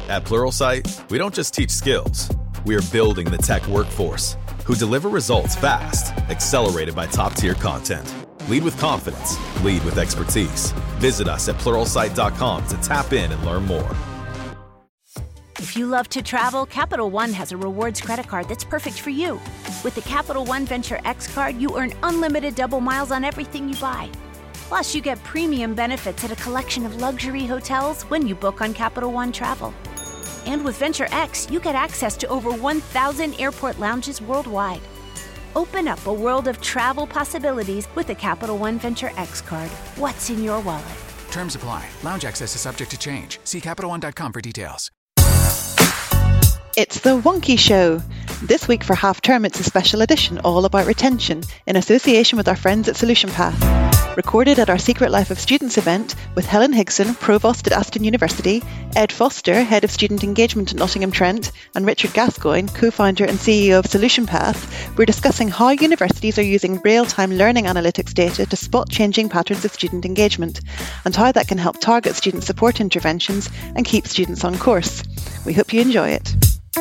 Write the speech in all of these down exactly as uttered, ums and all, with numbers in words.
At Pluralsight, we don't just teach skills. We are building the tech workforce who deliver results fast, accelerated by top-tier content. Lead with confidence. Lead with expertise. Visit us at pluralsight dot com to tap in and learn more. If you love to travel, Capital One has a rewards credit card that's perfect for you. With the Capital One Venture X card, you earn unlimited double miles on everything you buy. Plus, you get premium benefits at a collection of luxury hotels when you book on Capital One Travel. And with Venture X, you get access to over one thousand airport lounges worldwide. Open up a world of travel possibilities with the Capital One Venture X card. What's in your wallet? Terms apply. Lounge access is subject to change. See Capital One dot com for details. It's the Wonky Show. This week for half term, it's a special edition all about retention in association with our friends at Solution Path. Recorded at our Secret Life of Students event with Helen Higson, Provost at Aston University, Ed Foster, Head of Student Engagement at Nottingham Trent, and Richard Gascoigne, co-founder and C E O of Solution Path, we're discussing how universities are using real-time learning analytics data to spot changing patterns of student engagement, and how that can help target student support interventions and keep students on course. We hope you enjoy it.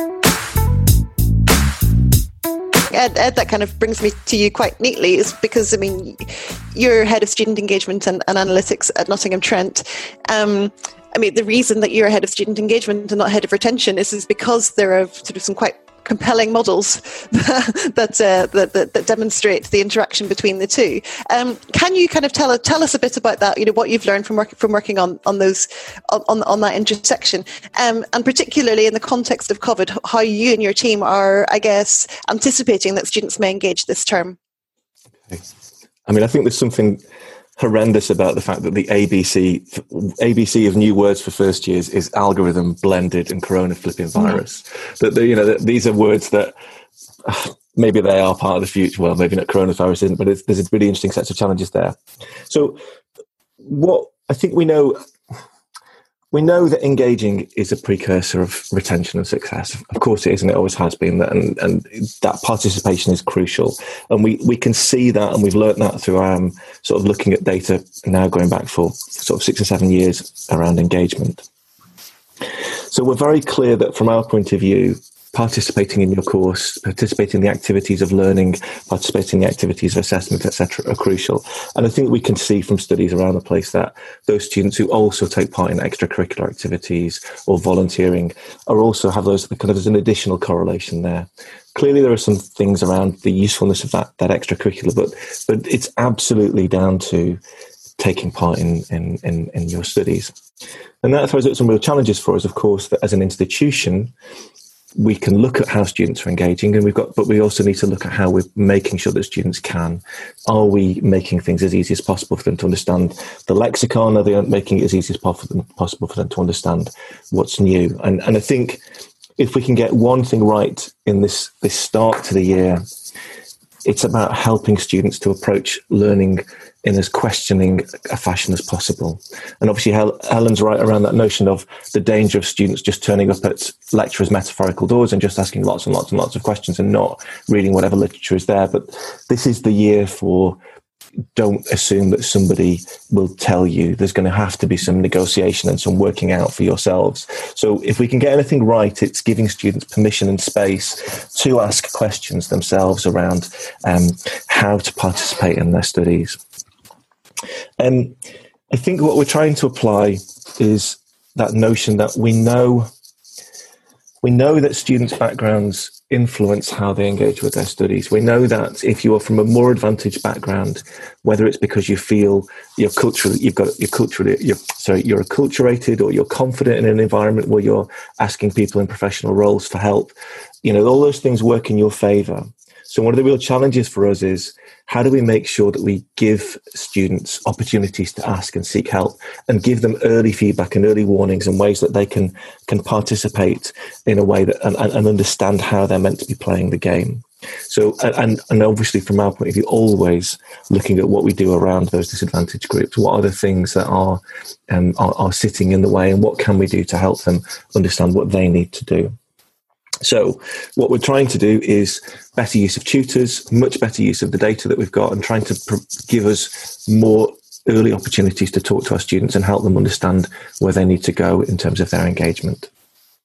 Ed, Ed, that kind of brings me to you quite neatly, is because, I mean, you're head of student engagement and, and analytics at Nottingham Trent. Um, I mean, the reason that you're head of student engagement and not head of retention is, is because there are sort of some quite compelling models that, uh, that, that that demonstrate the interaction between the two. Um, can you kind of tell tell us a bit about that? You know, what you've learned from working from working on on those on on that intersection, um, and particularly in the context of COVID, how you and your team are, I guess, anticipating that students may engage this term. Okay. I mean, I think there's something horrendous about the fact that the A B C A B C of new words for first years is algorithm, blended, and corona flipping virus. Mm. That the, you know that these are words that uh, maybe they are part of the future. Well, maybe not coronavirus isn't, but it's, there's a really interesting set of challenges there. So, what I think we know. We know that engaging is a precursor of retention and success. Of course it is, and it always has been. And, and that participation is crucial. And we, we can see that, and we've learnt that through um, sort of looking at data now going back for sort of six or seven years around engagement. So we're very clear that from our point of view, participating in your course, participating in the activities of learning, participating in the activities of assessment, et cetera, are crucial. And I think we can see from studies around the place that those students who also take part in extracurricular activities or volunteering are also have those kind of, there's an additional correlation there. Clearly, there are some things around the usefulness of that, that extracurricular, but but it's absolutely down to taking part in, in, in, in your studies. And that throws up some real challenges for us, of course, that as an institution, we can look at how students are engaging, and we've got, but we also need to look at how we're making sure that students can. Are we making things as easy as possible for them to understand the lexicon? Are they making it as easy as possible for them to understand what's new? And and I think if we can get one thing right in this this start to the year, it's about helping students to approach learning in as questioning a fashion as possible. And obviously Hel- Helen's right around that notion of the danger of students just turning up at lecturers' metaphorical doors and just asking lots and lots and lots of questions and not reading whatever literature is there. But this is the year for, don't assume that somebody will tell you. There's going to have to be some negotiation and some working out for yourselves. So if we can get anything right, it's giving students permission and space to ask questions themselves around um, how to participate in their studies. And I think what we're trying to apply is that notion that we know we know that students' backgrounds influence how they engage with their studies. We know that if you are from a more advantaged background, whether it's because you feel you're culturally, you've got you're culturally, you're sorry, you're acculturated, or you're confident in an environment where you're asking people in professional roles for help, you know, all those things work in your favour. So one of the real challenges for us is, how do we make sure that we give students opportunities to ask and seek help, and give them early feedback and early warnings and ways that they can can participate in a way that and, and understand how they're meant to be playing the game. So, and, and obviously from our point of view, always looking at what we do around those disadvantaged groups. What are the things that are, um, are, are sitting in the way, and what can we do to help them understand what they need to do? So what we're trying to do is better use of tutors, much better use of the data that we've got, and trying to pr- give us more early opportunities to talk to our students and help them understand where they need to go in terms of their engagement.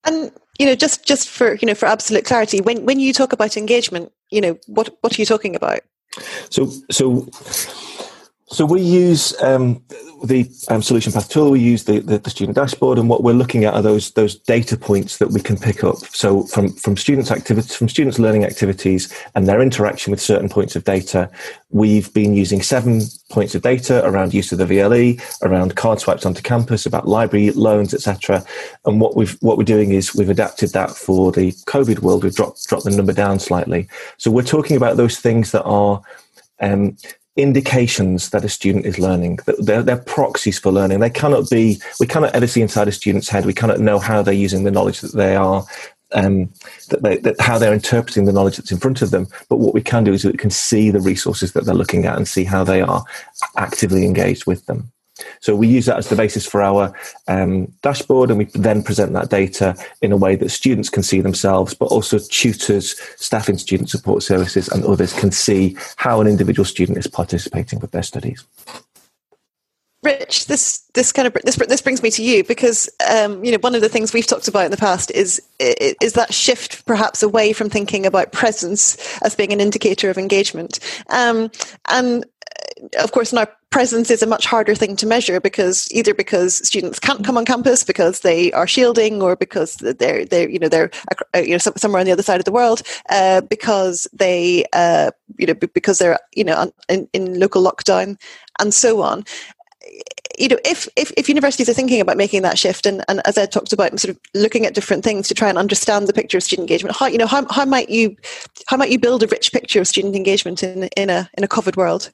And, you know, just, just for, you know, for absolute clarity, when, when you talk about engagement, you know, what, what are you talking about? So, so, so we use um, the um, Solution Path tool. We use the, the, the student dashboard, and what we're looking at are those those data points that we can pick up. So, from from students' activities, from students' learning activities, and their interaction with certain points of data, we've been using seven points of data around use of the V L E, around card swipes onto campus, about library loans, et cetera. And what we've what we're doing is we've adapted that for the COVID world. We've dropped dropped the number down slightly. So we're talking about those things that are um, indications that a student is learning. They're, they're proxies for learning. They cannot be, we cannot ever see inside a student's head. We cannot know how they're using the knowledge that they are, um, that they, that how they're interpreting the knowledge that's in front of them. But what we can do is we can see the resources that they're looking at and see how they are actively engaged with them. So we use that as the basis for our um, dashboard, and we then present that data in a way that students can see themselves, but also tutors, staff in student support services and others can see how an individual student is participating with their studies. Rich, this this kind of this this brings me to you, because um, you know, one of the things we've talked about in the past is is that shift perhaps away from thinking about presence as being an indicator of engagement, um, and of course now presence is a much harder thing to measure, because either because students can't come on campus because they are shielding, or because they're they're you know they're you know somewhere on the other side of the world, uh, because they uh, you know because they're you know in, in local lockdown and so on. You know, if, if if universities are thinking about making that shift, and, and as Ed talked about, sort of looking at different things to try and understand the picture of student engagement, how you know how how might you how might you build a rich picture of student engagement in in a in a COVID world?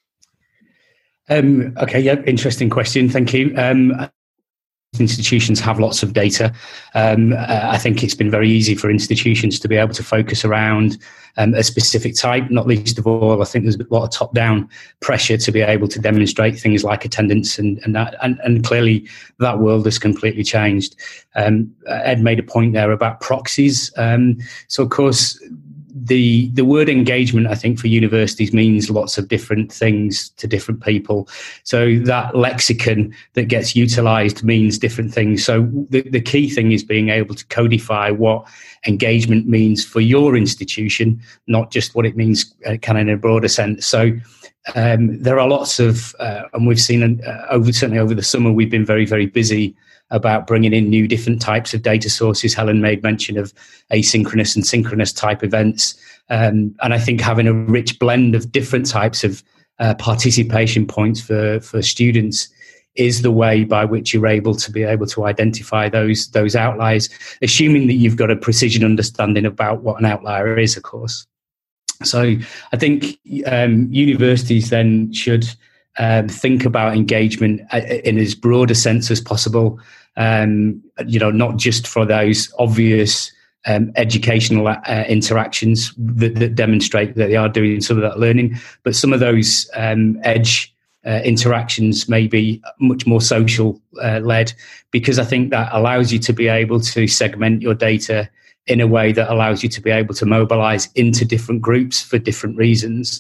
Um, okay, yeah, interesting question. Thank you. Um, institutions have lots of data. Um, uh, I think it's been very easy for institutions to be able to focus around um, a specific type, not least of all, I think there's a lot of top-down pressure to be able to demonstrate things like attendance, and, and that, and, and clearly that world has completely changed. Um, Ed made a point there about proxies. Um, so, of course, The the word engagement, I think, for universities means lots of different things to different people. So that lexicon that gets utilised means different things. So the, the key thing is being able to codify what engagement means for your institution, not just what it means uh, kind of in a broader sense. So um, there are lots of, uh, and we've seen uh, over certainly over the summer, we've been very, very busy about bringing in new different types of data sources. Helen made mention of asynchronous and synchronous type events. Um, and I think having a rich blend of different types of uh, participation points for, for students is the way by which you're able to be able to identify those, those outliers, assuming that you've got a precision understanding about what an outlier is, of course. So I think um, universities then should Um, think about engagement in as broad a sense as possible, um, you know, not just for those obvious um, educational uh, interactions that, that demonstrate that they are doing some of that learning, but some of those um, edge uh, interactions may be much more social uh, led, because I think that allows you to be able to segment your data in a way that allows you to be able to mobilize into different groups for different reasons.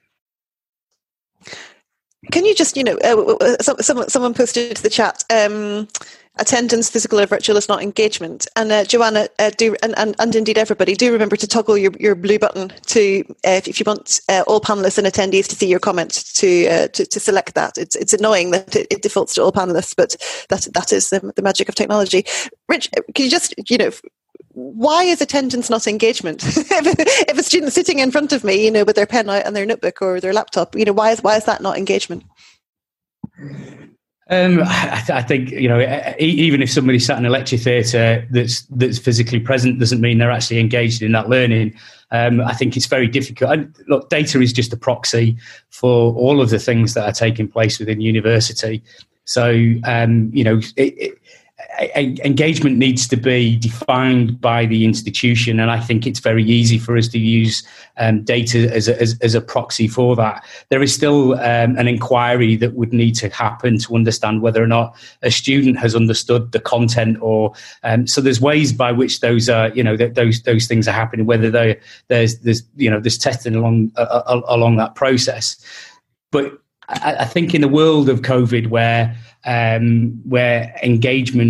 Can you just, you know, uh, someone someone posted to the chat, um, attendance, physical or virtual, is not engagement. And uh, Joanna, uh, do and, and and indeed everybody, do remember to toggle your, your blue button to uh, if, if you want uh, all panelists and attendees to see your comment, to uh, to, to select that. It's it's annoying that it, it defaults to all panelists, but that that is the, the magic of technology. Rich, can you just, you know, why is attendance not engagement? if, if a student's sitting in front of me, you know, with their pen out and their notebook or their laptop, you know, why is why is that not engagement? Um, I, th- I think, you know, even if somebody sat in a lecture theatre that's that's physically present doesn't mean they're actually engaged in that learning. Um, I think it's very difficult. I, look, data is just a proxy for all of the things that are taking place within university. So, um, you know, it, it, engagement needs to be defined by the institution, and I think it's very easy for us to use um, data as a, as, as a proxy for that. There is still um, an inquiry that would need to happen to understand whether or not a student has understood the content, or um, so there's ways by which those are, you know, th- those those things are happening. Whether they there's there's you know there's testing along uh, uh, along that process, but I, I think in the world of COVID, where um, where engagement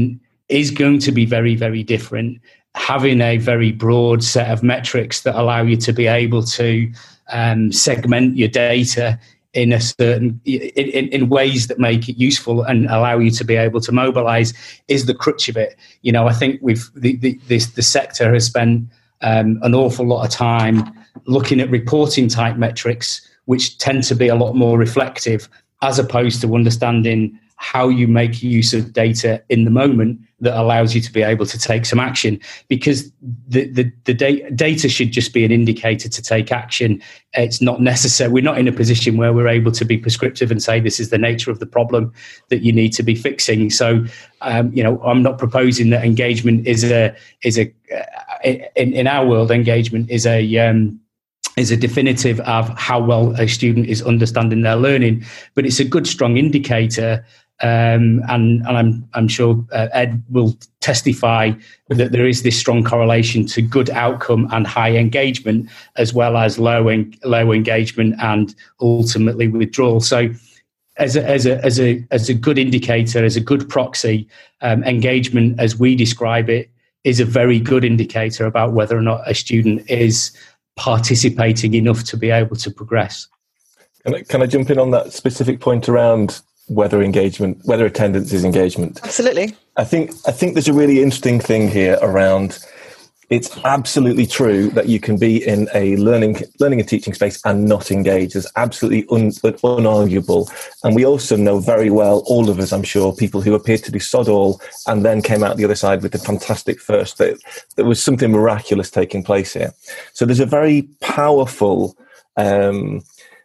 is going to be very, very different. Having a very broad set of metrics that allow you to be able to um, segment your data in a certain in, in ways that make it useful and allow you to be able to mobilize is the crutch of it. You know, I think we've the the, this, the sector has spent um, an awful lot of time looking at reporting type metrics, which tend to be a lot more reflective, as opposed to understanding how you make use of data in the moment that allows you to be able to take some action. Because the, the, the da- data should just be an indicator to take action. It's not necessary. We're not in a position where we're able to be prescriptive and say this is the nature of the problem that you need to be fixing. So, um, you know, I'm not proposing that engagement is a is a uh, in, in our world, engagement is a um, is a definitive of how well a student is understanding their learning, but it's a good, strong indicator. Um, and, and I'm, I'm sure uh, Ed will testify that there is this strong correlation to good outcome and high engagement, as well as low en- low engagement and ultimately withdrawal. So, as a, as a as a as a good indicator, as a good proxy, um, engagement, as we describe it, is a very good indicator about whether or not a student is participating enough to be able to progress. Can I, can I jump in on that specific point around whether engagement, whether attendance is engagement? Absolutely. I think I think there's a really interesting thing here around. It's absolutely true that you can be in a learning learning and teaching space and not engage. It's absolutely un, unarguable. And we also know very well, all of us, I'm sure, people who appeared to do sod all and then came out the other side with a fantastic first. That there was something miraculous taking place here. So there's a very powerful um,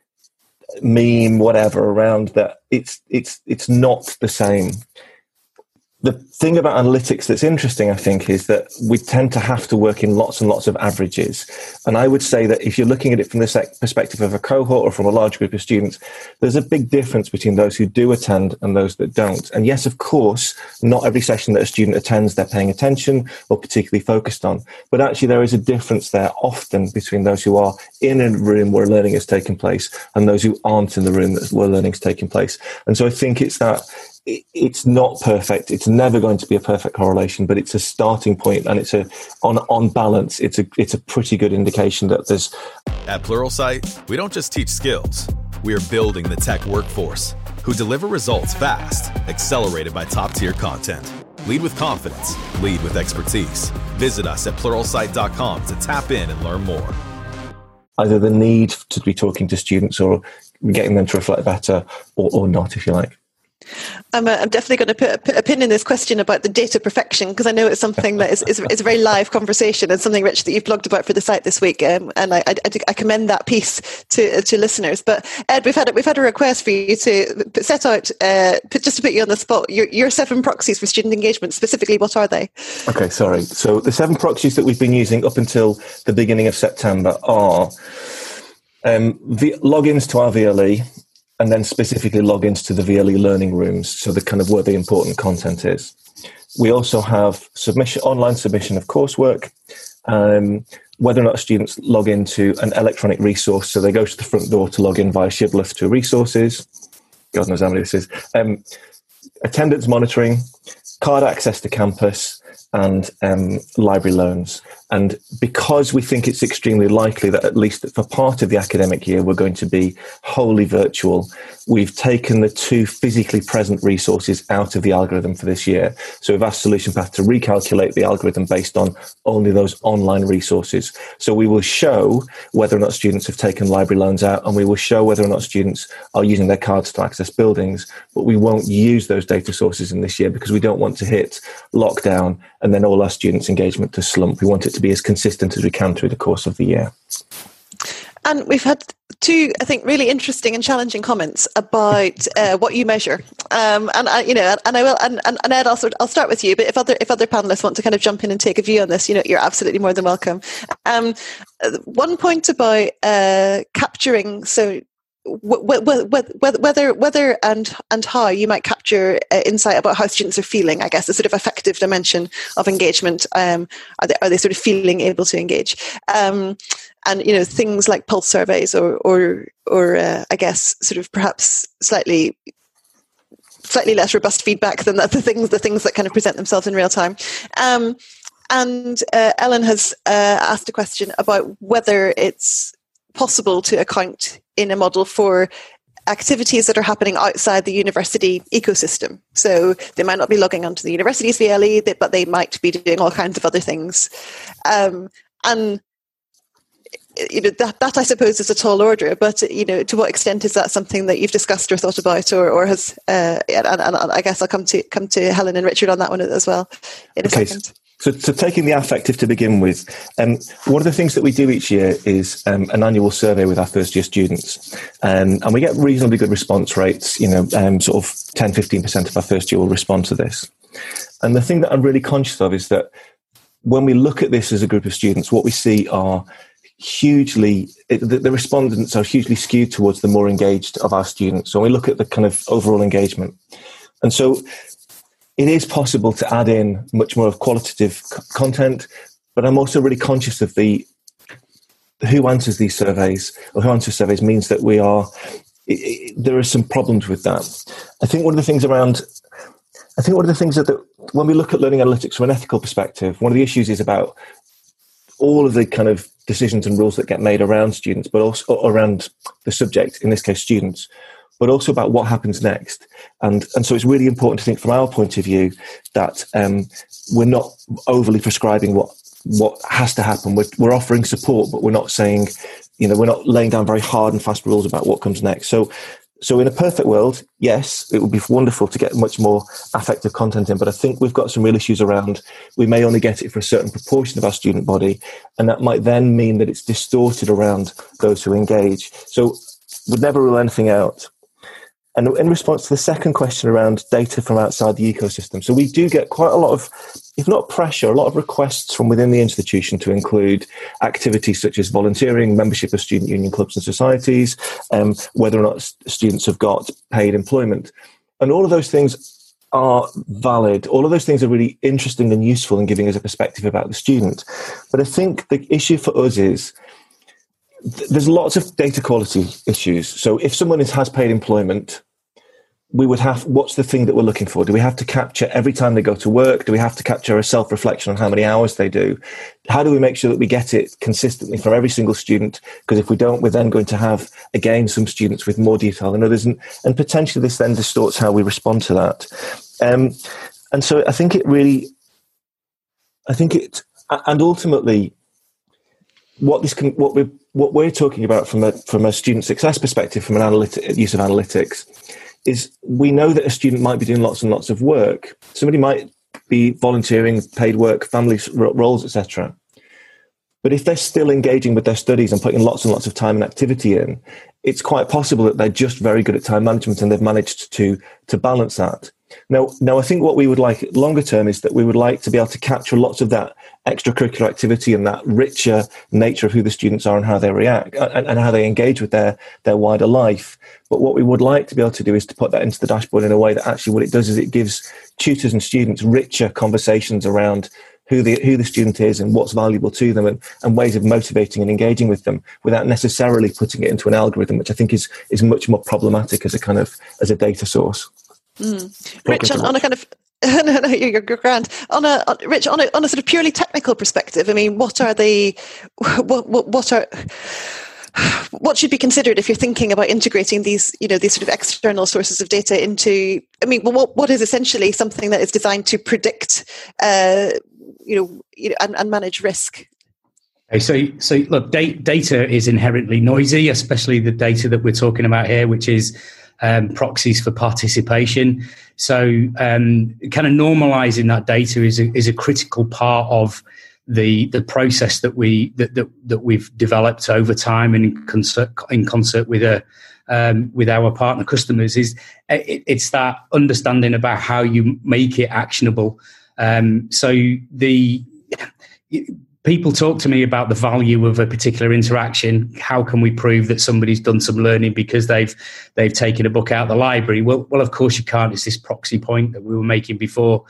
meme, whatever, around that. It's it's it's not the same. The thing about analytics that's interesting, I think, is that we tend to have to work in lots and lots of averages. And I would say that if you're looking at it from the perspective of a cohort or from a large group of students, there's a big difference between those who do attend and those that don't. And yes, of course, not every session that a student attends they're paying attention or particularly focused on. But actually, there is a difference there often between those who are in a room where learning is taking place and those who aren't in the room where learning is taking place. And so I think it's that it's not perfect. It's never going to be a perfect correlation, but it's a starting point, and it's a on on balance. It's a it's a pretty good indication that there's. At Pluralsight, we don't just teach skills. We are building the tech workforce who deliver results fast, accelerated by top-tier content. Lead with confidence. Lead with expertise. Visit us at pluralsight dot com to tap in and learn more. Either the need to be talking to students or getting them to reflect better, or, or not, if you like. I'm, uh, I'm definitely going to put a, put a pin in this question about the data perfection, because I know it's something that is, is, is a very live conversation and something, Rich, that you've blogged about for the site this week, um, and I, I, I commend that piece to to listeners. But Ed, we've had we've had a request for you to set out, uh, put, just to put you on the spot, your, your seven proxies for student engagement. Specifically, what are they? Okay, sorry. So the seven proxies that we've been using up until the beginning of September are um, the logins to our V L E, and then specifically logins to the V L E learning rooms, so the kind of where the important content is. We also have submission, online submission of coursework, um, whether or not students log into an electronic resource, so they go to the front door to log in via Shibboleth to resources. God knows how many this is. Um, attendance monitoring, card access to campus, and um, library loans. And because we think it's extremely likely that at least for part of the academic year we're going to be wholly virtual, we've taken the two physically present resources out of the algorithm for this year. So we've asked Solution Path to recalculate the algorithm based on only those online resources. So we will show whether or not students have taken library loans out, and we will show whether or not students are using their cards to access buildings, but we won't use those data sources in this year because we don't want to hit lockdown and then all our students' engagement to slump. We want it to be as consistent as we can through the course of the year. And we've had two, I think, really interesting and challenging comments about uh, what you measure. Um, and I, you know, and I will, and, and, and Ed, I'll, I'll start with you. But if other if other panelists want to kind of jump in and take a view on this, you know, you're absolutely more than welcome. Um, one point about uh, capturing, so. Whether, whether, whether, and and how you might capture uh, insight about how students are feeling, I guess, the sort of affective dimension of engagement. Um, are they are they sort of feeling able to engage? Um, and you know, things like pulse surveys, or or or uh, I guess, sort of perhaps slightly slightly less robust feedback than the, the things the things that kind of present themselves in real time. Um, and uh, Ellen has uh, asked a question about whether it's possible to account in a model for activities that are happening outside the university ecosystem. So they might not be logging onto the university's V L E, but they might be doing all kinds of other things. Um, and you know that, that I suppose is a tall order, but you know to what extent is that something that you've discussed or thought about, or or has? Uh, and, and, and I guess I'll come to come to Helen and Richard on that one as well in a okay. second. So, so taking the affective to begin with, um, one of the things that we do each year is um, an annual survey with our first year students. Um, and we get reasonably good response rates, you know, um, sort of ten, fifteen percent of our first year will respond to this. And the thing that I'm really conscious of is that when we look at this as a group of students, what we see are hugely, it, the, the respondents are hugely skewed towards the more engaged of our students. So we look at the kind of overall engagement. And so it is possible to add in much more of qualitative c- content, but I'm also really conscious of the who answers these surveys, or who answers surveys means that we are, it, it, there are some problems with that. I think one of the things around, I think one of the things that, that when we look at learning analytics from an ethical perspective, one of the issues is about all of the kind of decisions and rules that get made around students, but also around the subject, in this case students, but also about what happens next. And and so it's really important to think from our point of view that um, we're not overly prescribing what what has to happen. We're, we're offering support, but we're not saying, you know, we're not laying down very hard and fast rules about what comes next. So so in a perfect world, yes, it would be wonderful to get much more affective content in, but I think we've got some real issues around, we may only get it for a certain proportion of our student body, and that might then mean that it's distorted around those who engage. So we'd never rule anything out. And in response to the second question around data from outside the ecosystem, so we do get quite a lot of, if not pressure, a lot of requests from within the institution to include activities such as volunteering, membership of student union clubs and societies, um, whether or not students have got paid employment. And all of those things are valid. All of those things are really interesting and useful in giving us a perspective about the student. But I think the issue for us is, there's lots of data quality issues. So if someone is, has paid employment, we would have, what's the thing that we're looking for? Do we have to capture every time they go to work? Do we have to capture a self-reflection on how many hours they do? How do we make sure that we get it consistently from every single student? Because if we don't, we're then going to have, again, some students with more detail than others. And, and potentially this then distorts how we respond to that. Um, and so I think it really, I think it, and ultimately, what this can, what we're, what we're talking about from a from a student success perspective, from an analytic use of analytics, is we know that a student might be doing lots and lots of work. Somebody might be volunteering, paid work, family roles, et cetera. But if they're still engaging with their studies and putting lots and lots of time and activity in, it's quite possible that they're just very good at time management and they've managed to to balance that. Now, now, I think what we would like longer term is that we would like to be able to capture lots of that extracurricular activity and that richer nature of who the students are and how they react and, and how they engage with their, their wider life. But what we would like to be able to do is to put that into the dashboard in a way that actually what it does is it gives tutors and students richer conversations around who the who the student is and what's valuable to them, and, and ways of motivating and engaging with them without necessarily putting it into an algorithm, which I think is is much more problematic as a kind of as a data source. Mm. Rich, on, on a kind of no, no, you're, you're grand. On a on, Rich, on a on a sort of purely technical perspective, I mean, what are the what what, what are what should be considered if you're thinking about integrating these, you know, these sort of external sources of data into? I mean, what what is essentially something that is designed to predict, uh, you know, you know, and, and manage risk? Okay, so so look, da- data is inherently noisy, especially the data that we're talking about here, which is Um, proxies for participation. So um, kind of normalizing that data is a, is a critical part of the the process that we that that, that we've developed over time and in concert in concert with a um, with our partner customers. Is it, it's that understanding about how you make it actionable. Um, so the people talk to me about the value of a particular interaction. How can we prove that somebody's done some learning because they've they've taken a book out of the library? Well, well, of course you can't. It's this proxy point that we were making before.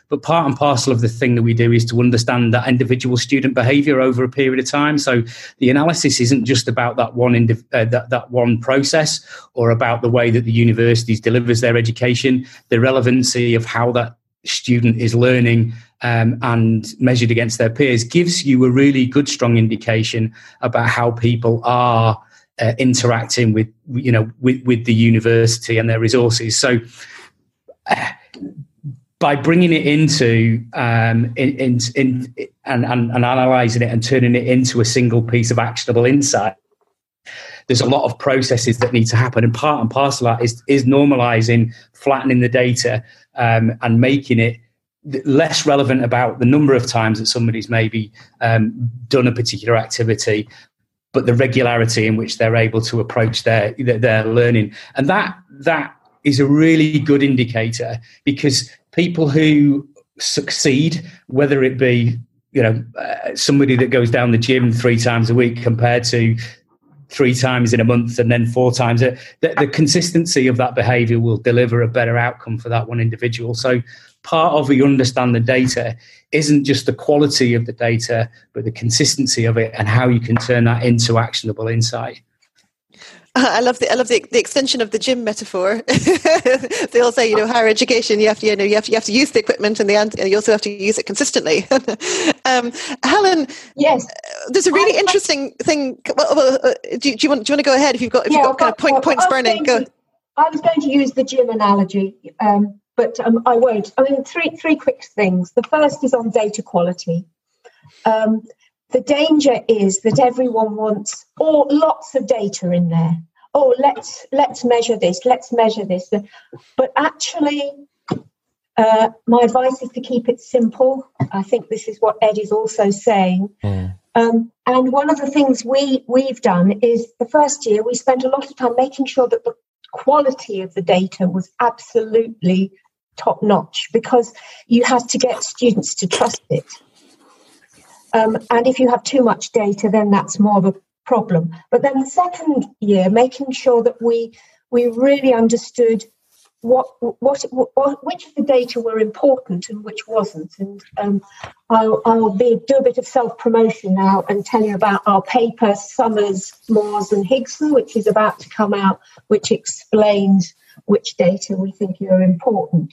but part and parcel of the thing that we do is to understand that individual student behaviour over a period of time. So the analysis isn't just about that one indiv- uh, that, that one process or about the way that the universities delivers their education. The relevancy of how that student is learning um, and measured against their peers gives you a really good, strong indication about how people are uh, interacting with, you know, with, with the university and their resources. So uh, by bringing it into um, in, in, in and, and, and analysing it and turning it into a single piece of actionable insight, there's a lot of processes that need to happen, and part and parcel of that is, is normalising, flattening the data, um, and making it less relevant about the number of times that somebody's maybe um, done a particular activity, but the regularity in which they're able to approach their their learning. And that that is a really good indicator, because people who succeed, whether it be, you know, uh, somebody that goes down the gym three times a week compared to three times in a month and then four times, the, the consistency of that behaviour will deliver a better outcome for that one individual. So part of you understand the data isn't just the quality of the data, but the consistency of it and how you can turn that into actionable insight. I love the I love the, the extension of the gym metaphor. They all say, you know, higher education, you have to, you know, you have to, you have to use the equipment, and the and you also have to use it consistently. um, Helen, yes, there's a really I, interesting I, thing. Well, well, uh, do, do you want do you want to go ahead if you've got if yeah, you've got kind of point, well, points burning? Go. To, I was going to use the gym analogy, um, but um, I won't. I mean, three three quick things. The first is on data quality. Um, The danger is that everyone wants all lots of data in there. Oh, let's let's measure this, let's measure this. But actually, uh, my advice is to keep it simple. I think this is what Ed is also saying. Mm. Um, and one of the things we, we've done is the first year we spent a lot of time making sure that the quality of the data was absolutely top-notch, because you have to get students to trust it. Um, and if you have too much data, then that's more of a problem. But then the second year, making sure that we we really understood what what, what which of the data were important and which wasn't. And um, I'll, I'll be, do a bit of self-promotion now and tell you about our paper, Summers, Moores and Higson, which is about to come out, which explains which data we think are important.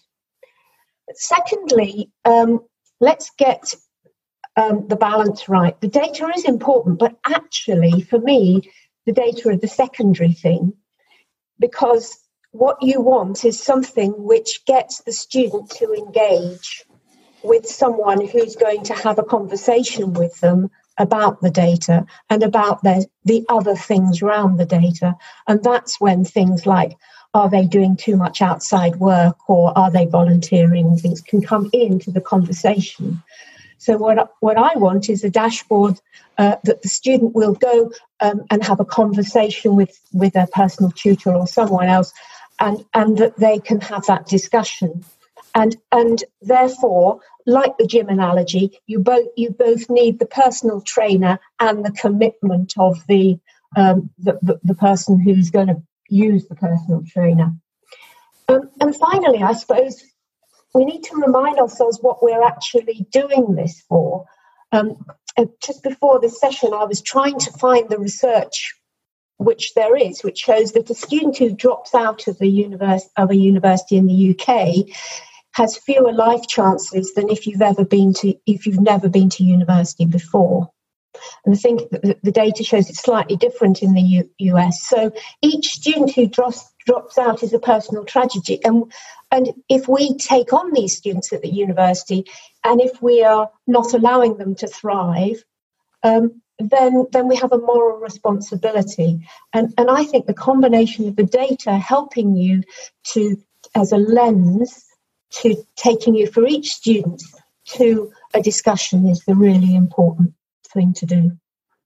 Secondly, um, let's get Um, the balance right. The data is important, but actually, for me, the data are the secondary thing, because what you want is something which gets the student to engage with someone who's going to have a conversation with them about the data and about the, the other things around the data. And that's when things like, are they doing too much outside work, or are they volunteering, things can come into the conversation. So what, what I want is a dashboard uh, that the student will go um, and have a conversation with, with their personal tutor or someone else, and, and that they can have that discussion. And and therefore, like the gym analogy, you both you both need the personal trainer and the commitment of the um, the, the, the person who's going to use the personal trainer. Um, and finally, I suppose, we need to remind ourselves what we're actually doing this for. Um, just before this session, I was trying to find the research which there is, which shows that a student who drops out of, the univers- of a university in the U K has fewer life chances than if you've ever been to if you've never been to university before. And I think the, the data shows it's slightly different in the U- US. So each student who drops drops out is a personal tragedy. And And if we take on these students at the university, and if we are not allowing them to thrive, um, then then we have a moral responsibility. And, and I think the combination of the data helping you to, as a lens, to taking you for each student to a discussion is the really important thing to do.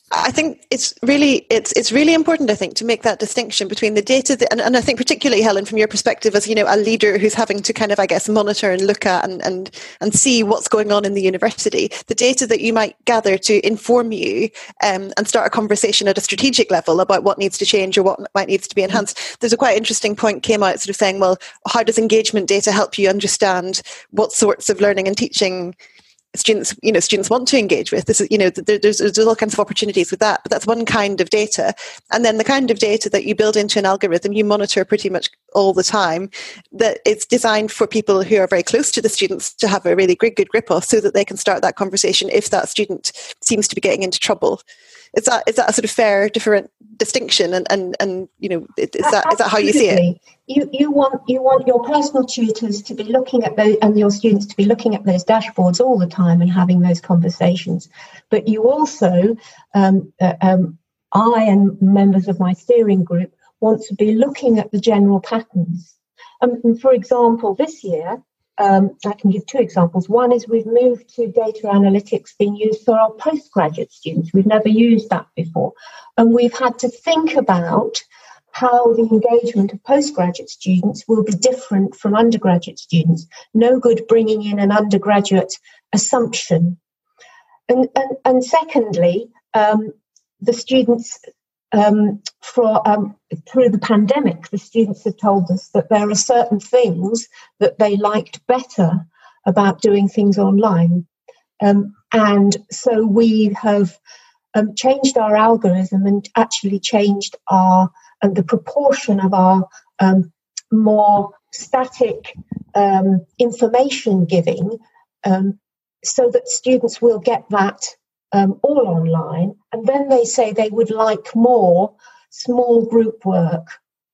I think it's really it's it's really important, I think, to make that distinction between the data that, and, and I think particularly, Helen, from your perspective as, you know, a leader who's having to kind of, I guess, monitor and look at and and, and see what's going on in the university, the data that you might gather to inform you um, and start a conversation at a strategic level about what needs to change or what might needs to be enhanced. Mm-hmm. There's a quite interesting point came out sort of saying, well, how does engagement data help you understand what sorts of learning and teaching students, you know, students want to engage with? This is, you know, there, there's, there's all kinds of opportunities with that, but that's one kind of data. And then the kind of data that you build into an algorithm, you monitor pretty much all the time, that it's designed for people who are very close to the students to have a really great, good grip of, so that they can start that conversation if that student seems to be getting into trouble. Is that is that a sort of fair, different distinction? And, and, and you know, is that is that how you see it? You you want you want your personal tutors to be looking at those, and your students to be looking at those dashboards all the time and having those conversations. But you also, um, uh, um, I and members of my steering group want to be looking at the general patterns. Um, and for example, this year, Um, I can give two examples. One is we've moved to data analytics being used for our postgraduate students. We've never used that before. And we've had to think about how the engagement of postgraduate students will be different from undergraduate students. No good bringing in an undergraduate assumption. And, and, and secondly, um, the students, um, for, um, through the pandemic, the students have told us that there are certain things that they liked better about doing things online. Um, and so we have um, changed our algorithm and actually changed our and the proportion of our um, more static um, information giving, um, so that students will get that um, all online. And then they say they would like more small group work.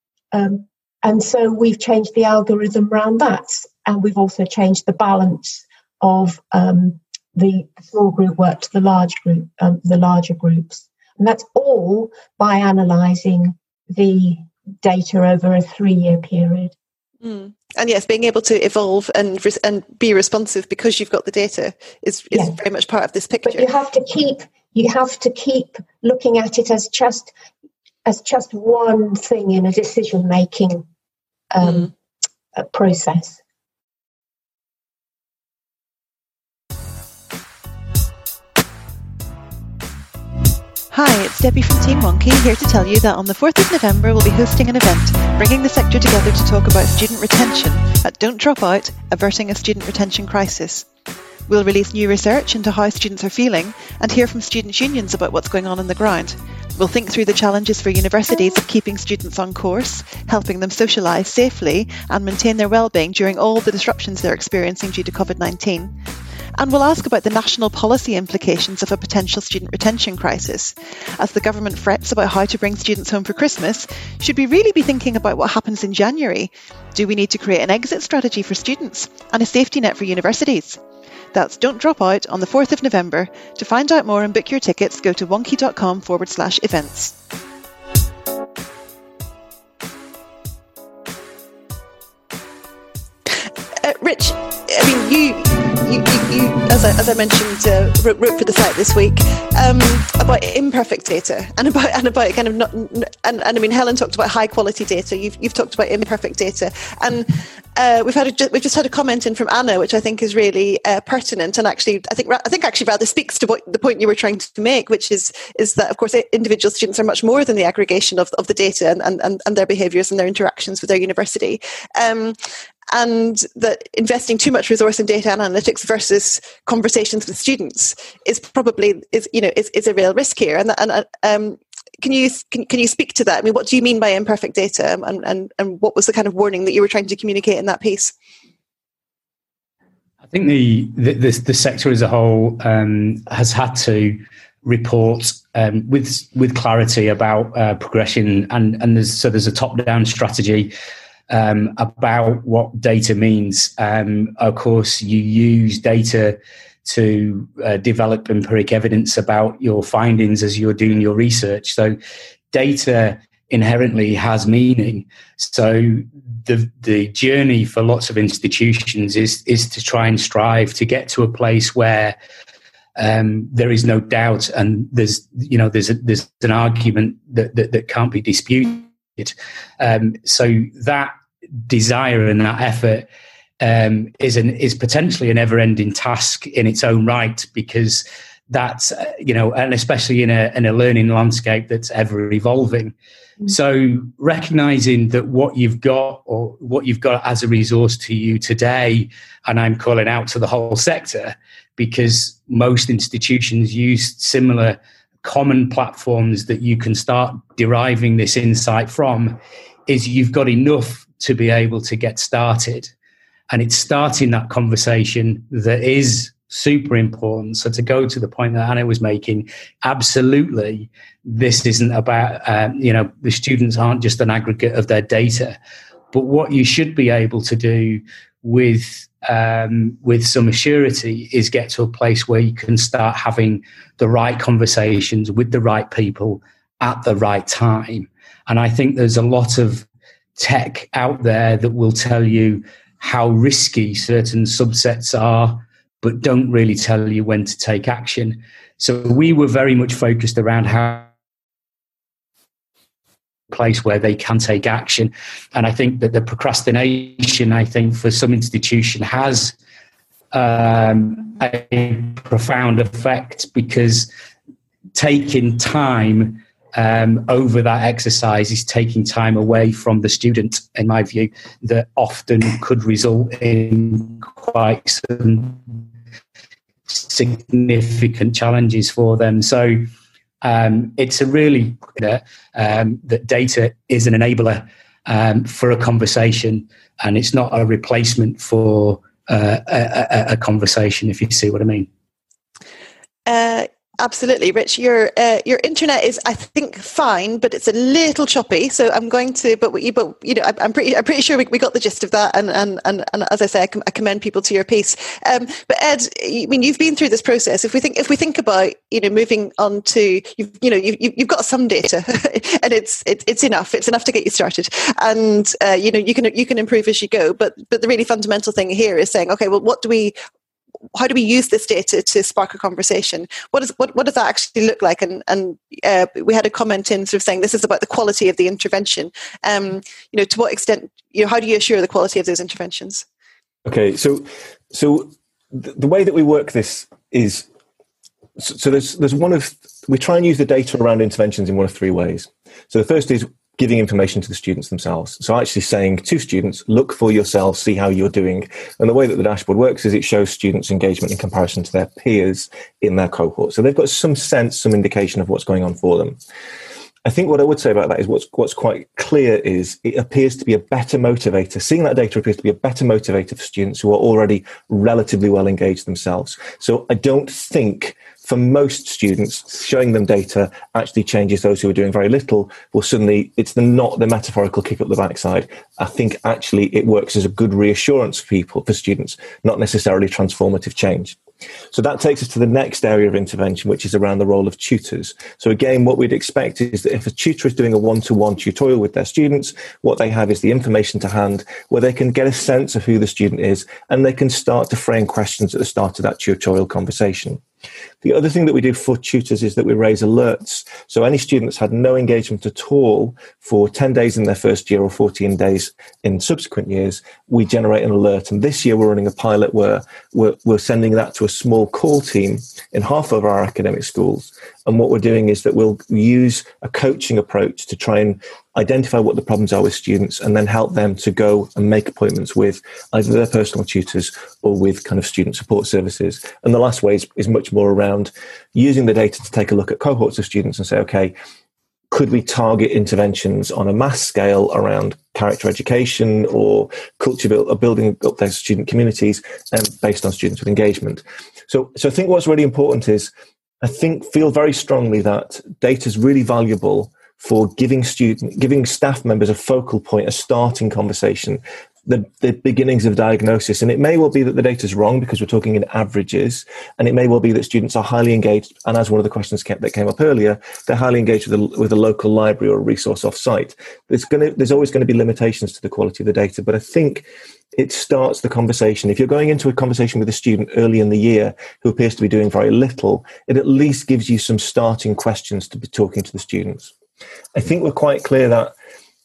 Um, and so we've changed the algorithm around that. And we've also changed the balance of um, the small group work to the large group, um, the larger groups. And that's all by analysing the data over a three-year period. Mm. And yes, being able to evolve and res- and be responsive because you've got the data is, is yes. very much part of this picture. But you have to keep you have to keep looking at it as just as just one thing in a decision-making um, mm. process. Hi, it's Debbie from Team Wonky, here to tell you that on the fourth of November we'll be hosting an event bringing the sector together to talk about student retention at Don't Drop Out, Averting a Student Retention Crisis. We'll release new research into how students are feeling and hear from students' unions about what's going on on the ground. We'll think through the challenges for universities of keeping students on course, helping them socialise safely and maintain their well-being during all the disruptions they're experiencing due to covid nineteen. And we'll ask about the national policy implications of a potential student retention crisis. As the government frets about how to bring students home for Christmas, should we really be thinking about what happens in January? Do we need to create an exit strategy for students and a safety net for universities? That's Don't Drop Out on the fourth of November. To find out more and book your tickets, go to wonky.com forward slash events. Uh, Rich, I mean, you... You, you, you as, I, as I mentioned, uh, wrote, wrote for the site this week um, about imperfect data and about and about kind of not and, and I mean Helen talked about high quality data. You've you've talked about imperfect data, and uh, we've had a, we've just had a comment in from Anna, which I think is really uh, pertinent, and actually I think I think actually rather speaks to what the point you were trying to make, which is is that of course individual students are much more than the aggregation of, of the data and, and, and their behaviours and their interactions with their university. Um, and that investing too much resource in data analytics versus conversations with students is probably is you know is, is a real risk here. And and um, can you can, can you speak to that? I mean, what do you mean by imperfect data, and, and and what was the kind of warning that you were trying to communicate in that piece? I think the the, the, the sector as a whole um, has had to report um, with with clarity about uh, progression, and and there's so there's a top-down strategy Um, about what data means. Um, of course, you use data to uh, develop empiric evidence about your findings as you're doing your research. So data inherently has meaning. So the the journey for lots of institutions is is to try and strive to get to a place where um, there is no doubt, and there's you know there's a, there's an argument that that, that can't be disputed. Um, so that desire and that effort um, is an is potentially a never-ending task in its own right, because that's uh, you know, and especially in a in a learning landscape that's ever evolving. Mm-hmm. So recognizing that what you've got or what you've got as a resource to you today, and I'm calling out to the whole sector, because most institutions use similar common platforms that you can start deriving this insight from, is you've got enough to be able to get started. And it's starting that conversation that is super important. So to go to the point that Anna was making, absolutely, this isn't about, um, you know, the students aren't just an aggregate of their data, but what you should be able to do with um, with some assurity is get to a place where you can start having the right conversations with the right people at the right time. And I think there's a lot of tech out there that will tell you how risky certain subsets are, but don't really tell you when to take action. So we were very much focused around how place where they can take action. And I think that the procrastination, I think, for some institution has um, a profound effect, because taking time um, over that exercise is taking time away from the student, in my view, that often could result in quite some significant challenges for them. So um, it's a really um, that data is an enabler um, for a conversation, and it's not a replacement for uh, a, a, a conversation, if you see what I mean. Uh, Absolutely, Rich. Your uh, your internet is, I think, fine, but it's a little choppy. So I'm going to, but we, but you know, I'm pretty, I'm pretty sure we, we got the gist of that. And and and, and as I say, I, com- I commend people to your piece. Um, but Ed, I mean, you've been through this process. If we think, if we think about, you know, moving on to, you've, you know, you you've got some data, and it's it's it's enough. It's enough to get you started, and uh, you know, you can you can improve as you go. But but the really fundamental thing here is saying, okay, well, what do we how do we use this data to spark a conversation? What is what what does that actually look like? And and uh, we had a comment in sort of saying this is about the quality of the intervention. Um, you know, to what extent, you know, how do you assure the quality of those interventions? Okay, so so the, the way that we work this is so, so there's there's one of we try and use the data around interventions in one of three ways. So the first is giving information to the students themselves. So actually saying to students, look for yourself, see how you're doing. And the way that the dashboard works is it shows students' engagement in comparison to their peers in their cohort. So they've got some sense, some indication of what's going on for them. I think what I would say about that is what's what's quite clear is it appears to be a better motivator. Seeing that data appears to be a better motivator for students who are already relatively well engaged themselves. So I don't think for most students, showing them data actually changes those who are doing very little. Well, suddenly it's the, not the metaphorical kick up the backside. I think actually it works as a good reassurance for people, for students, not necessarily transformative change. So that takes us to the next area of intervention, which is around the role of tutors. So again, what we'd expect is that if a tutor is doing a one-to-one tutorial with their students, what they have is the information to hand where they can get a sense of who the student is, and they can start to frame questions at the start of that tutorial conversation. The other thing that we do for tutors is that we raise alerts. So any student that's had no engagement at all for ten days in their first year or fourteen days in subsequent years, we generate an alert. And this year we're running a pilot where we're, we're sending that to a small call team in half of our academic schools. And what we're doing is that we'll use a coaching approach to try and identify what the problems are with students and then help them to go and make appointments with either their personal tutors or with kind of student support services. And the last way is, is much more around using the data to take a look at cohorts of students and say, okay, could we target interventions on a mass scale around character education or culture build, or building up their student communities and based on students with engagement? So, so I think what's really important is I think feel very strongly that data is really valuable for giving student, giving staff members a focal point, a starting conversation, the, the beginnings of diagnosis. And it may well be that the data is wrong because we're talking in averages, and it may well be that students are highly engaged. And as one of the questions kept, that came up earlier, they're highly engaged with a, with a local library or a resource off-site. There's going to, there's always going to be limitations to the quality of the data, but I think it starts the conversation. If you're going into a conversation with a student early in the year who appears to be doing very little, it at least gives you some starting questions to be talking to the students. I think we're quite clear that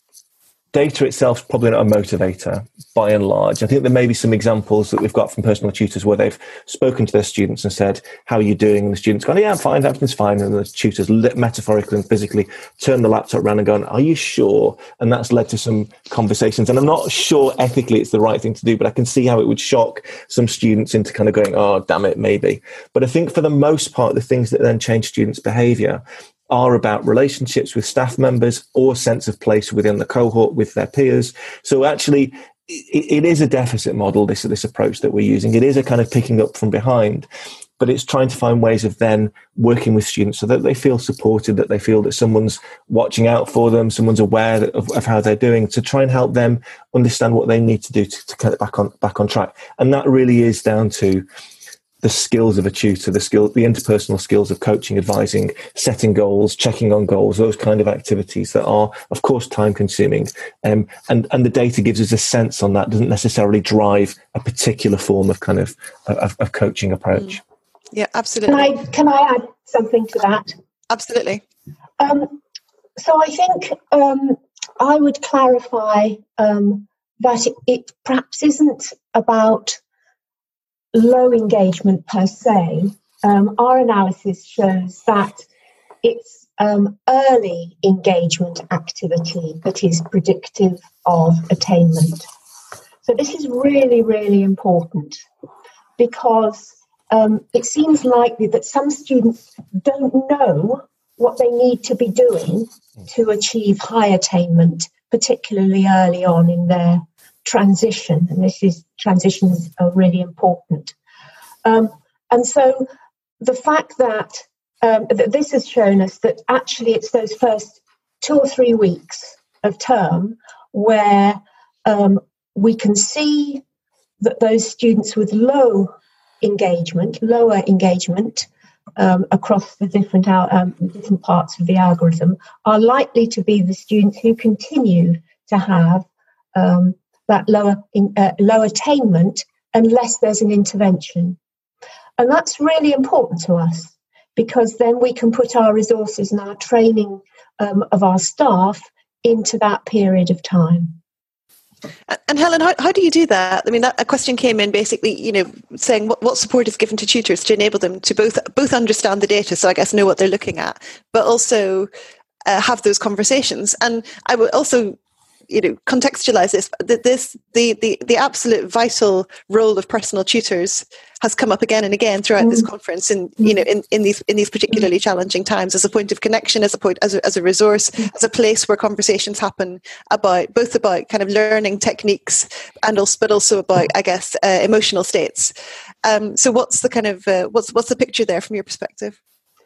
data itself is probably not a motivator by and large. I think there may be some examples that we've got from personal tutors where they've spoken to their students and said, how are you doing? And the student's gone, yeah, I'm fine, everything's fine. And the tutors metaphorically and physically turn the laptop around and gone, are you sure? And that's led to some conversations. And I'm not sure ethically it's the right thing to do, but I can see how it would shock some students into kind of going, oh, damn it, maybe. But I think for the most part, the things that then change students' behaviour are about relationships with staff members or sense of place within the cohort with their peers. So actually, it, it is a deficit model, this, this approach that we're using. It is a kind of picking up from behind, but it's trying to find ways of then working with students so that they feel supported, that they feel that someone's watching out for them, someone's aware of, of how they're doing, to try and help them understand what they need to do to, to get it back on, back on track. And that really is down to the skills of a tutor, the skill, the interpersonal skills of coaching, advising, setting goals, checking on goals, those kind of activities that are, of course, time consuming. Um, and, and the data gives us a sense on that, doesn't necessarily drive a particular form of kind of, of, of coaching approach. Yeah, absolutely. Can I, can I add something to that? Absolutely. Um, so I think um, I would clarify um, that it, it perhaps isn't about low engagement per se. Um, our analysis shows that it's um, early engagement activity that is predictive of attainment. So this is really, really important because um, it seems likely that some students don't know what they need to be doing to achieve high attainment, particularly early on in their transition, and this is transitions are really important. Um, and so the fact that, um, that this has shown us that actually it's those first two or three weeks of term where um, we can see that those students with low engagement, lower engagement um, across the different, um, different parts of the algorithm are likely to be the students who continue to have um, that lower in, uh, low attainment unless there's an intervention. And that's really important to us because then we can put our resources and our training um, of our staff into that period of time. And Helen, how, how do you do that? I mean, that a question came in basically, you know, saying what, what support is given to tutors to enable them to both both understand the data, so I guess know what they're looking at, but also uh, have those conversations. And I would also, you know, contextualize this. That this the, the the absolute vital role of personal tutors has come up again and again throughout mm. this conference, and you know, in, in these in these particularly challenging times, as a point of connection, as a point as a, as a resource, mm. as a place where conversations happen about both about kind of learning techniques and also, but also about, I guess, uh, emotional states. Um, so, what's the kind of uh, what's what's the picture there from your perspective?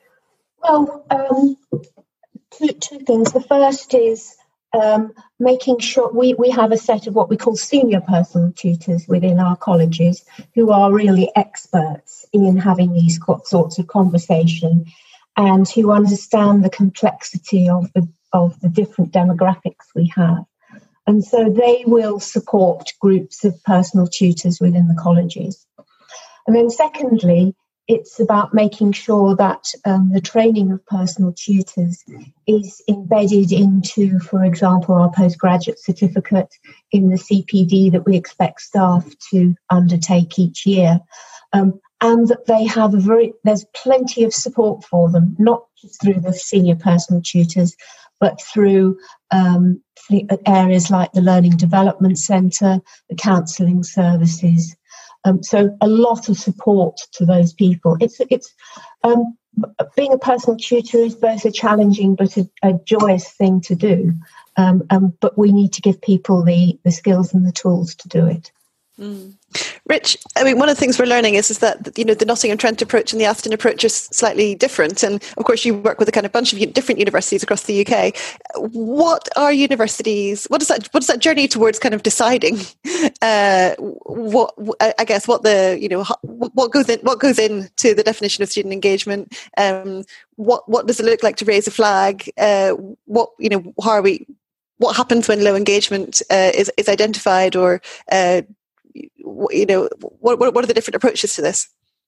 Well, um, two two things. The first is Um, making sure we, we have a set of what we call senior personal tutors within our colleges who are really experts in having these sorts of conversation and who understand the complexity of the of the different demographics we have. And so they will support groups of personal tutors within the colleges. And then secondly, it's about making sure that um, the training of personal tutors is embedded into, for example, our postgraduate certificate in the C P D that we expect staff to undertake each year. Um, and that they have a very, there's plenty of support for them, not just through the senior personal tutors, but through um, areas like the Learning Development Centre, the counselling services. Um, so a lot of support to those people. It's it's um, being a personal tutor is both a challenging but a, a joyous thing to do. Um, um, but we need to give people the, the skills and the tools to do it. Mm. Rich, I mean, one of the things we're learning is, is that, you know, the Nottingham Trent approach and the Aston approach is slightly different. And of course, you work with a kind of bunch of different universities across the U K. What are universities, what is that, what is that journey towards kind of deciding uh, what, I guess, what the, you know, what goes in, what goes into the definition of student engagement? Um, what, what does it look like to raise a flag? Uh, what, you know, how are we, what happens when low engagement uh, is, is identified, or, uh, you know, what, what are the different approaches to this?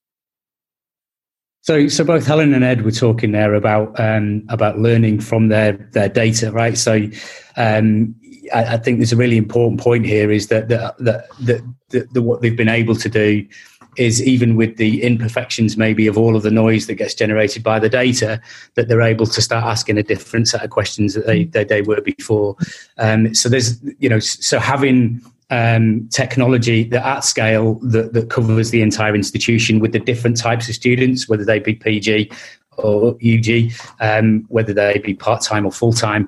So, so both Helen and Ed were talking there about um, about learning from their their data, right? So, um, I, I think there's a really important point here is that that that, that, that, that what they've been able to do is, even with the imperfections maybe of all of the noise that gets generated by the data, that they're able to start asking a different set of questions that they they, they were before. Um, so there's, you know, so having um, technology that at scale that, that covers the entire institution with the different types of students, whether they be P G or U G, um, whether they be part-time or full-time,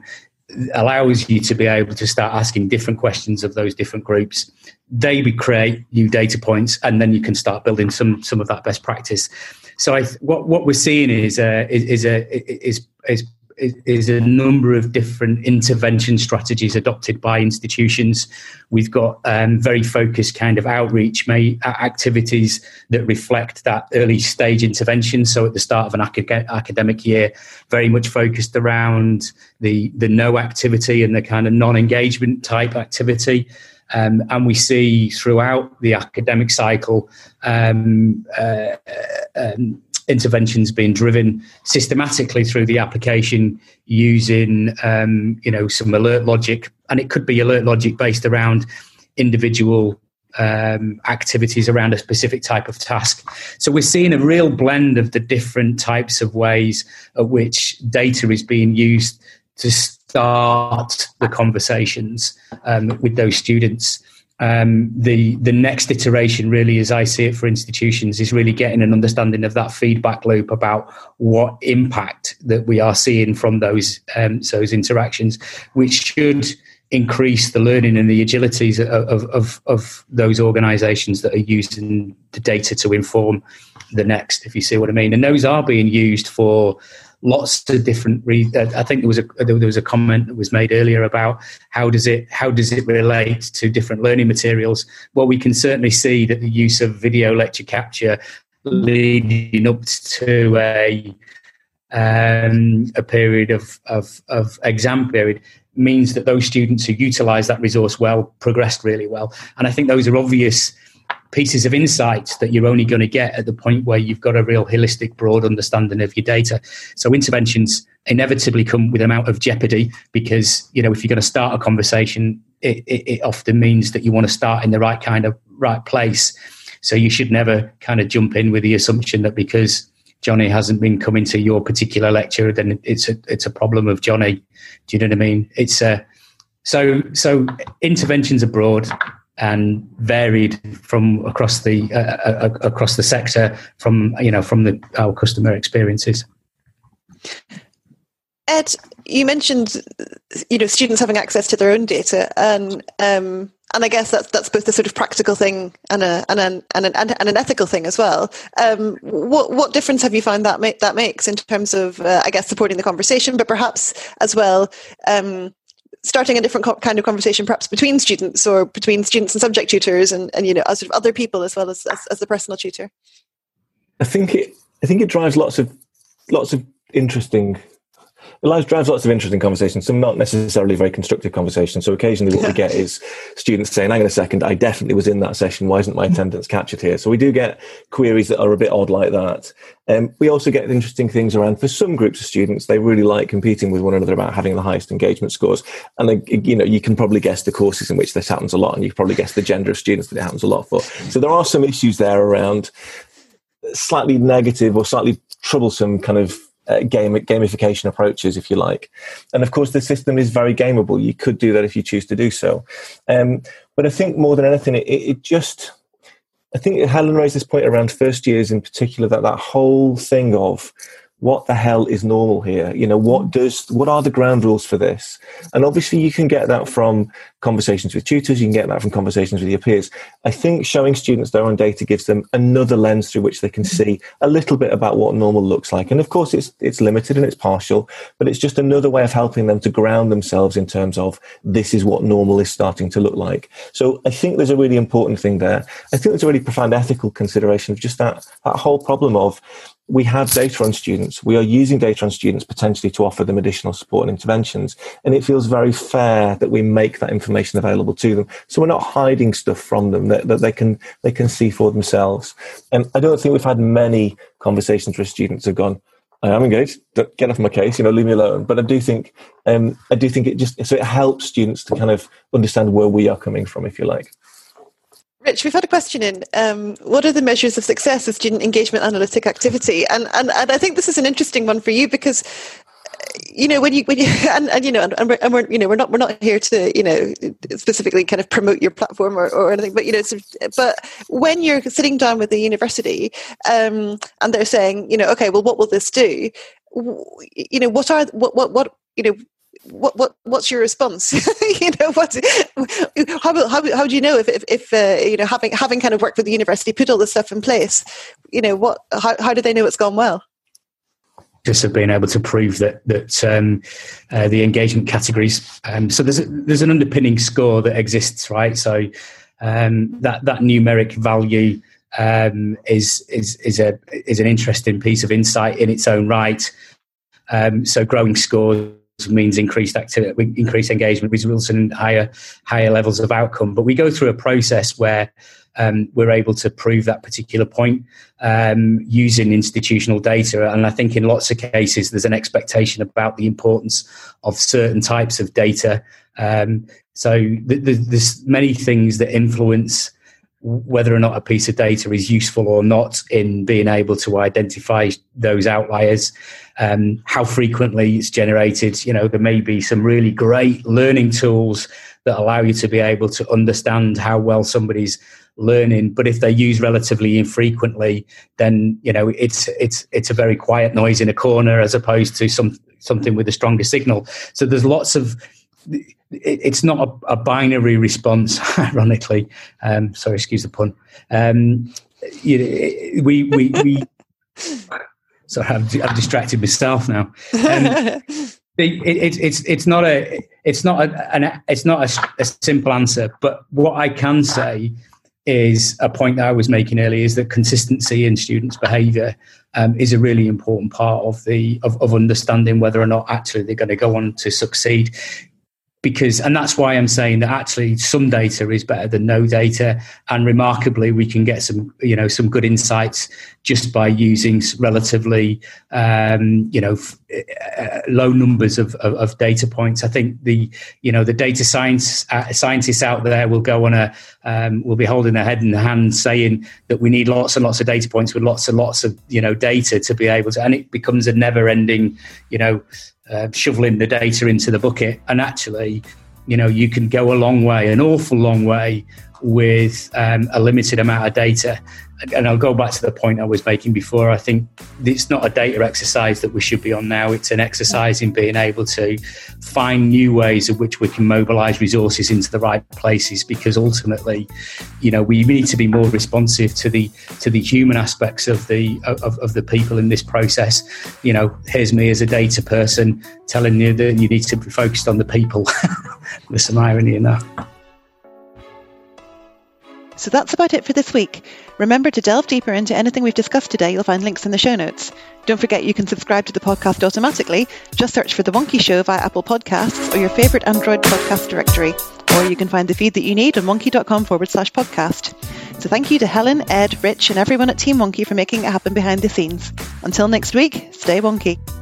allows you to be able to start asking different questions of those different groups. They would create new data points, and then you can start building some some of that best practice. So I th- what what we're seeing is a is, is a is is is a number of different intervention strategies adopted by institutions. We've got um, very focused kind of outreach may, activities that reflect that early stage intervention. So at the start of an acad- academic year, very much focused around the, the no activity and the kind of non-engagement type activity. Um, and we see throughout the academic cycle um, uh, um, interventions being driven systematically through the application using, um, you know, some alert logic, and it could be alert logic based around individual um, activities around a specific type of task. So we're seeing a real blend of the different types of ways at which data is being used to start the conversations um, with those students. Um, the the next iteration, really, as I see it for institutions, is really getting an understanding of that feedback loop about what impact that we are seeing from those um, those interactions, which should increase the learning and the agilities of, of, of those organisations that are using the data to inform the next, if you see what I mean. And those are being used for lots of different re- I think there was a there was a comment that was made earlier about how does it how does it relate to different learning materials. Well, we can certainly see that the use of video lecture capture leading up to a um, a period of, of of exam period means that those students who utilise that resource well progressed really well. And I think those are obvious pieces of insights that you're only going to get at the point where you've got a real holistic, broad understanding of your data. So interventions inevitably come with an amount of jeopardy because, you know, if you're going to start a conversation, it, it, it often means that you want to start in the right kind of right place. So you should never kind of jump in with the assumption that because Johnny hasn't been coming to your particular lecture, then it's a it's a problem of Johnny. Do you know what I mean? It's a, so so interventions are broad and varied from across the uh, uh, across the sector, from you know from the our customer experiences. Ed, you mentioned you know students having access to their own data, and um, and I guess that's that's both a sort of practical thing and a and an and an, and an ethical thing as well. Um, what what difference have you found that make, that makes in terms of uh, I guess supporting the conversation, but perhaps as well Um, starting a different co- kind of conversation, perhaps between students or between students and subject tutors, and, and you know, as other people as well as, as as the personal tutor. I think it. I think it drives lots of lots of interesting. It drives lots of interesting conversations. Some not necessarily very constructive conversations. So occasionally, what we get is students saying, "Hang on a second, I definitely was in that session. Why isn't my attendance captured here?" So we do get queries that are a bit odd like that. Um, we also get interesting things around, for some groups of students, they really like competing with one another about having the highest engagement scores. And, they, you know, you can probably guess the courses in which this happens a lot, and you can probably guess the gender of students that it happens a lot for. So there are some issues there around slightly negative or slightly troublesome kind of uh, game gamification approaches, if you like. And of course, the system is very gameable. You could do that if you choose to do so. Um, but I think more than anything, it, it just... I think Helen raised this point around first years in particular, that that whole thing of what the hell is normal here? You know, what does, what are the ground rules for this? And obviously you can get that from conversations with tutors, you can get that from conversations with your peers. I think showing students their own data gives them another lens through which they can see a little bit about what normal looks like. And of course it's it's limited and it's partial, but it's just another way of helping them to ground themselves in terms of this is what normal is starting to look like. So I think there's a really important thing there. I think there's a really profound ethical consideration of just that, that whole problem of, we have data on students. We are using data on students potentially to offer them additional support and interventions. And it feels very fair that we make that information available to them. So we're not hiding stuff from them that, that they can they can see for themselves. And I don't think we've had many conversations where students have gone, I am engaged, don't get off my case, you know, leave me alone. But I do think um, I do think it just, so it helps students to kind of understand where we are coming from, if you like. Rich, we've had a question in. Um, what are the measures of success of student engagement analytic activity? And, and and I think this is an interesting one for you because, you know, when you when you and, and you know, and we're, and we're you know we're not we're not here to you know specifically kind of promote your platform or, or anything, but you know, sort of, but when you're sitting down with the university um, and they're saying, you know, okay, well, what will this do? You know, what are what what what you know. What what what's your response? you know what? How how how do you know if if, if uh, you know having having kind of worked with the university, put all this stuff in place? You know what? How how do they know it's gone well? Just of being able to prove that that um, uh, the engagement categories. Um, so there's a, there's an underpinning score that exists, right? So um, that that numeric value um, is is is a is an interesting piece of insight in its own right. Um, so growing scores means increased activity, increased engagement, results in higher higher levels of outcome. But we go through a process where um, we're able to prove that particular point um, using institutional data. And I think in lots of cases, there's an expectation about the importance of certain types of data. Um, so th- th- there's many things that influence whether or not a piece of data is useful or not in being able to identify those outliers, um, how frequently it's generated. You know, there may be some really great learning tools that allow you to be able to understand how well somebody's learning, but if they're used relatively infrequently, then you know it's it's it's a very quiet noise in a corner as opposed to some something with a stronger signal. So there's lots of it's not a, a binary response, ironically. Um, sorry, excuse the pun. Um, you know, we, we, we, sorry, I've, I've distracted myself now. Um, it, it, it's, it's not a, it's not a, an, it's not a, a simple answer, but what I can say is a point that I was making earlier is that consistency in students' behaviour um, is a really important part of the, of, of understanding whether or not actually they're going to go on to succeed. Because, and that's why I'm saying that actually some data is better than no data, and remarkably we can get some, you know, some good insights just by using relatively, um, you know, f- uh, low numbers of, of, of data points. I think the, you know, the data science uh, scientists out there will go on a, um, will be holding their head in the hand saying that we need lots and lots of data points with lots and lots of, you know, data to be able to, and it becomes a never-ending, you know. Uh, shoveling the data into the bucket, and actually, you know, you can go a long way, an awful long way, with um, a limited amount of data. And I'll go back to the point I was making before. I think it's not a data exercise that we should be on now. It's an exercise in being able to find new ways of which we can mobilise resources into the right places, because ultimately, you know, we need to be more responsive to the to the human aspects of the of, of the people in this process. You know, here's me as a data person telling you that you need to be focused on the people. There's some irony in that. So that's about it for this week. Remember to delve deeper into anything we've discussed today. You'll find links in the show notes. Don't forget you can subscribe to the podcast automatically. Just search for The Wonkhe Show via Apple Podcasts or your favourite Android podcast directory. Or you can find the feed that you need on wonkhe.com forward slash podcast. So thank you to Helen, Ed, Rich and everyone at Team Wonkhe for making it happen behind the scenes. Until next week, stay wonky.